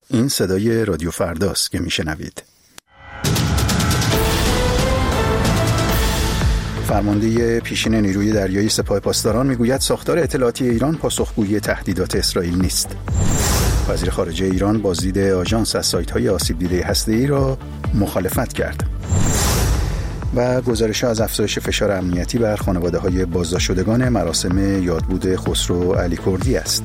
این صدای رادیو فرداست که میشنوید. فرمانده پیشین نیروی دریایی سپاه پاسداران میگوید ساختار اطلاعاتی ایران پاسخگوی تهدیدات اسرائیل نیست. وزیر خارجه ایران بازدید آژانس از سایت‌های آسیب دیده هسته‌ای را مخالفت کرد. و گزارش از افزایش فشار امنیتی بر خانواده‌های بازداشت شدگان مراسم یادبود خسرو علیکردی است.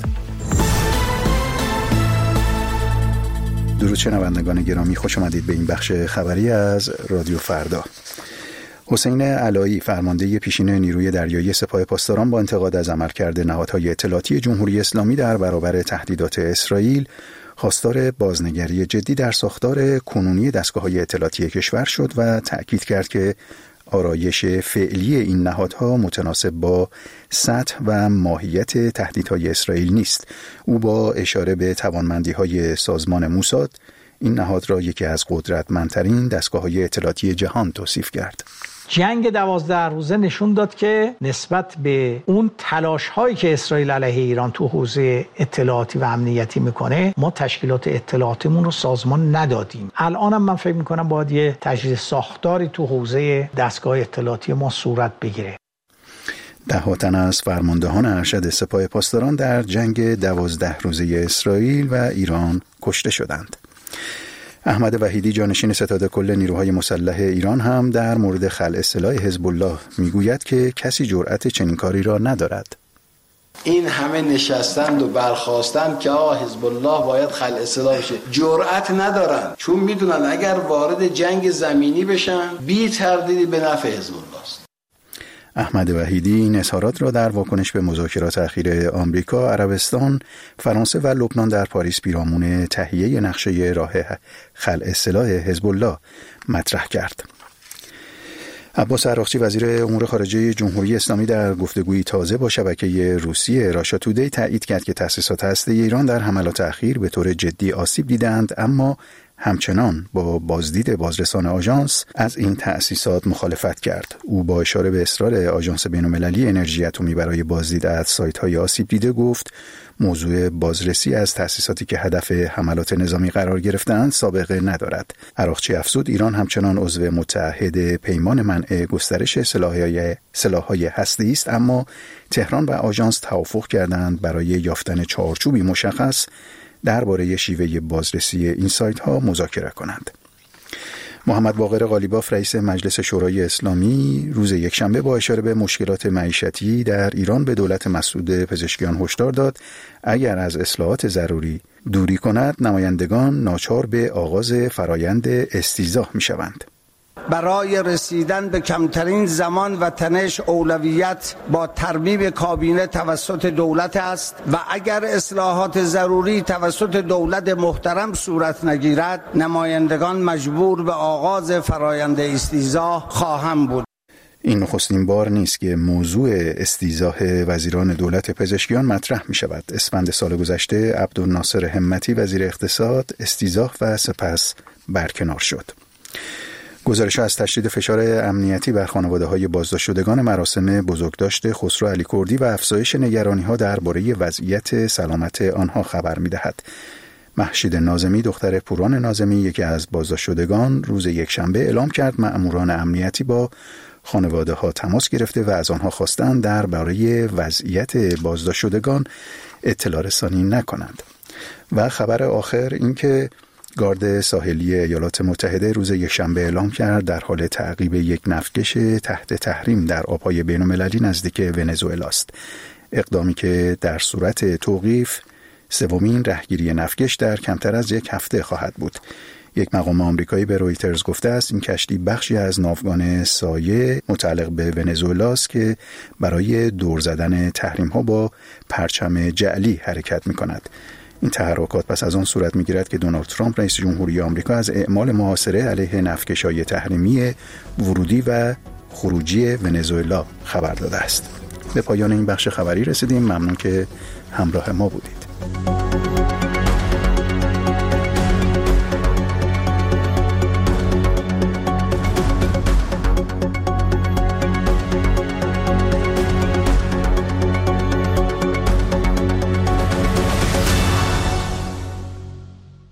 درود شنوندگان گرامی، خوش آمدید به این بخش خبری از رادیو فردا. حسین علایی فرمانده پیشین نیروی دریایی سپاه پاسداران با انتقاد از عملکرد نهادهای اطلاعاتی جمهوری اسلامی در برابر تهدیدات اسرائیل خواستار بازنگری جدی در ساختار کنونی دستگاه‌های اطلاعاتی کشور شد و تأکید کرد که آرایش فعلی این نهادها متناسب با سطح و ماهیت تهدیدهای اسرائیل نیست. او با اشاره به توانمندی‌های سازمان موساد این نهاد را یکی از قدرتمندترین دستگاه‌های اطلاعاتی جهان توصیف کرد. جنگ 12 روزه نشون داد که نسبت به اون تلاش‌هایی که اسرائیل علیه ایران تو حوزه اطلاعاتی و امنیتی میکنه، ما تشکیلات اطلاعاتیمون رو سازمان ندادیم. الانم من فکر میکنم باید یه تجدید ساختاری تو حوزه دستگاه اطلاعاتی ما صورت بگیره. ده تن از فرماندهان ارشد سپاه پاسداران در جنگ 12 روزه اسرائیل و ایران کشته شدند. احمد وحیدی جانشین ستاد کل نیروهای مسلح ایران هم در مورد خلع سلاح حزب الله میگوید که کسی جرأت چنین کاری را ندارد. این همه نشستند و برخاستند که حزب الله باید خلع سلاح بشه، جرأت ندارن، چون میدونن اگر وارد جنگ زمینی بشن بی تردیدی به نفع حزب الله است. احمد وحیدی این اظهارات را در واکنش به مذاکرات اخیر آمریکا، عربستان، فرانسه و لبنان در پاریس پیرامون تهیه نقشه راه خلع سلاح حزب الله مطرح کرد. عباس عراقچی وزیر امور خارجه جمهوری اسلامی در گفتگویی تازه با شبکه روسی راشا تودی تایید کرد که تأسیسات هسته‌ای ایران در حملات اخیر به طور جدی آسیب دیدند، اما همچنان با بازدید بازرسان آژانس از این تأسیسات مخالفت کرد. او با اشاره به اصرار آژانس بین‌المللی انرژی اتمی برای بازدید از سایت‌های آسیب دیده گفت موضوع بازرسی از تأسیساتی که هدف حملات نظامی قرار گرفتند سابقه ندارد. عراقچی افزود ایران همچنان عضو متحد پیمان منع گسترش سلاح‌های هسته‌ای است، اما تهران و آژانس توافق کردند برای یافتن چارچوبی مشخص درباره شیوه بازرسی این سایت ها مذاکره کنند. محمد باقر قالیباف رئیس مجلس شورای اسلامی روز یکشنبه با اشاره به مشکلات معیشتی در ایران به دولت مسعود پزشکیان هشدار داد اگر از اصلاحات ضروری دوری کند نمایندگان ناچار به آغاز فرایند استیضاح می شوند. برای رسیدن به کمترین زمان و تنش اولویت با ترمیم کابینه توسط دولت است و اگر اصلاحات ضروری توسط دولت محترم صورت نگیرد نمایندگان مجبور به آغاز فرایند استیضاح خواهند بود. این نخستین بار نیست که موضوع استیضاح وزیران دولت پزشکیان مطرح می شود. اسفند سال گذشته عبدالناصر همتی وزیر اقتصاد استیضاح و سپس برکنار شد. گزارش از تشدید فشار امنیتی بر خانواده‌های بازداشت شدگان مراسم بزرگداشت خسرو علیکردی و افزایش نگرانی‌ها درباره وضعیت سلامت آنها خبر می‌دهد. مهشید ناظمی دختر پوران ناظمی یکی از بازداشت شدگان روز یکشنبه اعلام کرد مأموران امنیتی با خانواده‌ها تماس گرفته و از آنها خواستند درباره وضعیت بازداشت شدگان اطلاع رسانی نکنند. و خبر آخر این که گارد ساحلی ایالات متحده روز یکشنبه اعلام کرد در حال تعقیب یک نفتکش تحت تحریم در آبهای بین‌المللی نزدیک ونزوئلا است. اقدامی که در صورت توقیف سومین رهگیری نفتکش در کمتر از یک هفته خواهد بود. یک مقام آمریکایی به رویترز گفته است این کشتی بخشی از ناوگان سایه متعلق به ونزوئلا است که برای دور زدن تحریم‌ها با پرچم جعلی حرکت می‌کند. این تحرکات پس از آن صورت می‌گیرد که دونالد ترامپ رئیس جمهوری آمریکا از اعمال محاصره علیه نفتکش‌های تحریمی ورودی و خروجی ونزوئلا خبر داده است. به پایان این بخش خبری رسیدیم. ممنون که همراه ما بودید.